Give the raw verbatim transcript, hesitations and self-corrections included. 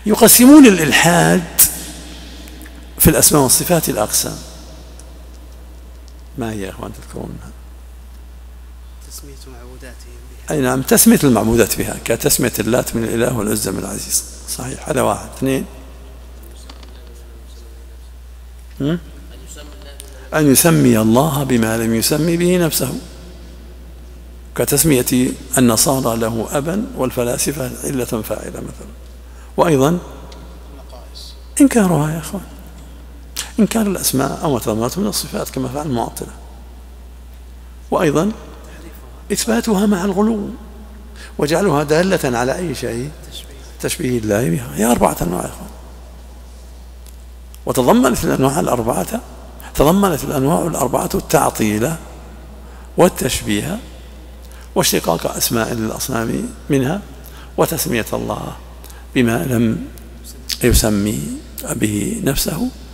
يقسمون الإلحاد في الأسماء والصفات الأقسام. ما هي يا أخوان تذكرونها؟ تسمية معبوداتهم بها. أي نعم، تسمية المعبودات بها، كتسمية اللات من الإله والعزى من العزيز. صحيح، هذا واحد. اثنين، أن يسمي الله بما لم يسمي به نفسه، كتسمية النصارى له أبا والفلاسفة علة فاعلة مثلا. وأيضا إنكارها يا أخوان، إنكار الأسماء أو ما تضمنته من الصفات كما فعل المعطلة. وأيضا إثباتها مع الغلو وجعلها دالة على أي شيء؟ تشبيه الله بها. هي أربعة أنواع يا أخوان، وتضمنت الأنواع الأربعة تضمنت الأنواع الأربعة التعطيل والتشبيه واشتقاق أسماء للأصنام منها، وتسمية الله بما لم يسمي به نفسه،